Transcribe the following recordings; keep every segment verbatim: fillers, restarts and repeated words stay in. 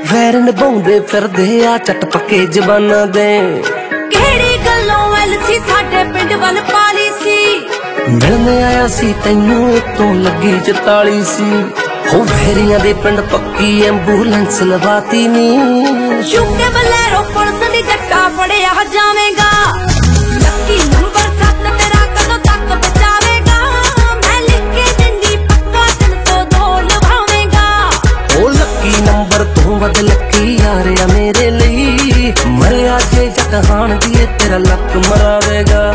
ਵੈਰ ਨਿਭਾਉਂਦੇ ਫਿਰਦੇ ਆ ਚੱਟ ਪੱਕੇ ਜ਼ਬਾਨਾਂ ਦੇ। ਕਿਹੜੀ ਗੱਲੋਂ ਐਲਸੀ ਸਾਡੇ ਪਿੰਡ ਵੱਲ ਪਾਲੀ ਸੀ। ਮਿਲਣ ਆਇਆ ਸੀ ਤੈਨੂੰ ਉਤੋਂ ਲੱਗੀ ਚਤਾਲੀ ਸੀ। ਹੋ ਵੈਰੀਆਂ ਦੇ ਪਿੰਡ ਪੱਕੀ ਐਂਬੂਲੈਂਸ ਲਵਾਤੀ ਨੀ। ਸ਼ੂਕੇ ਬਲੈਰੋ ਪੁਲਿਸ ਦੀ ਜੱਟਾ ਫੜਿਆ ਜਾਵੇਗਾ। ਲੱਕੀ ਨੰਬਰ ਸੱਤ ਤੇਰਾ ਕਦੋਂ ਤੱਕ ਬਚਾਵੇਗਾ। ਮੈਂ ਲਿਖ ਕੇ ਦਿੰਦੀ ਪੱਕਾ ਤਿੰਨ ਸੌ ਦੋ ਲਵਾਵੇਗਾ। ਉਹ ਲੱਕੀ ਨੰਬਰ ਤੋਂ ਵੱਧ ਲੱਕੀ ਯਾਰਿਆ ਮੇਰੇ ਲਈ। ਮਰਿਆ ਜੇ ਜਹਾਨ ਦੀ ਤੇਰਾ ਲੱਕ ਮਰਾਵੇਗਾ।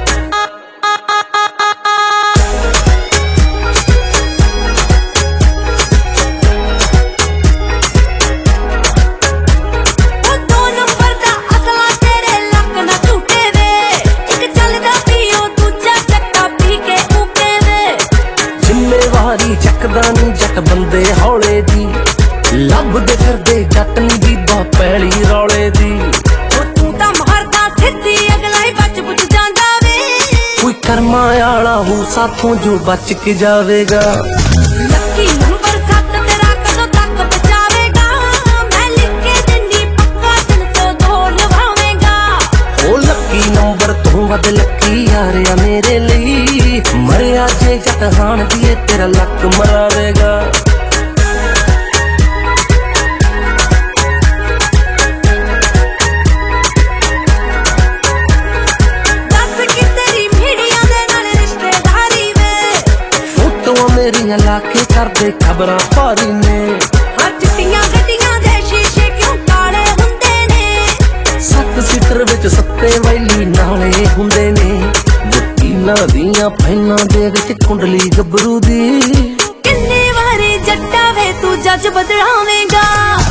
ਚੱਕਦਾ ਨੀ ਜੱਟ ਬੰਦੇ ਹੌਲੇ ਦੀ। ਲੱਭਦੇ ਫਿਰਦੇ ਜੱਟ ਨੀ ਬੀਬਾ ਪੈਲੀ ਰੌਲੇ ਦੀ। ਉਹ ਤੂੰ ਤਾਂ ਮਾਰਦਾ ਸਿੱਧੀ ਅਗਲਾ ਹੀ ਬਚ ਬੁੱਝ ਜਾਂਦਾ ਵੇ। ਕੋਈ ਕਰਮਾਂ ਵਾਲਾ ਹੋ ਸਾਥੋਂ ਜੋ ਬਚ ਕੇ ਜਾਵੇਗਾ। ਲੱਕੀ ਨੰਬਰ ਸੱਤ ਤੇਰਾ ਕਦੋਂ ਤੱਕ ਬਚਾਵੇਗਾ। ਮੈਂ ਲਿਖ ਕੇ ਦਿੰਦੀ ਪੱਕਾ ਤਿੰਨ ਸੌ ਦੋ ਲਵਾਵੇਗਾ। ਉਹ ਲੱਕੀ ਨੰਬਰ ਤੋਂ ਵੱਧ ਲੱਕੀ ਯਾਰਿਆ ਮੇਰੇ ਲਈ। ਮਰਿਆ ਜੇ ਜਹਾਨ ਦੀ ਤੇਰਾ ਲੱਕ ਮਰਾਵੇਗਾ। ਦੱਸ ਕਿ ਤੇਰੀ ਮੀਡੀਆ ਦੇ ਨਾਲ ਰਿਸ਼ਤੇਦਾਰੀ ਵੇ। ਫੋਟੋਆਂ ਮੇਰੀਆਂ ਲਾ ਕੇ ਕਰਦੇ ਖਬਰਾਂ ਭਾਰੀ ਨੇ। ਹਾਂ ਚਿੱਟੀਆਂ ਗੱਡੀਆਂ ਦੇ ਸ਼ੀਸ਼ੇ ਕਿਉਂ ਕਾਲੇ ਹੁੰਦੇ ਨੇ। ਸੱਤ ਸੀਟਰ ਵਿੱਚ ਸੱਤੇ ਵੈਲੀ ਨਾਲੇ ਹੁੰਦੇ ਨੇ। ਵਕੀਲਾਂ ਦੀਆਂ ਫਾਈਲਾਂ ਦੇ ਵਿੱਚ ਕੁੰਡਲੀ ਗੱਭਰੂ ਦੀ। ਕਿੰਨੇ ਵਾਰੀ ਜੱਟਾ ਵੇ ਤੂੰ ਜੱਜ ਬਦਲਾਵੇਂਗਾ।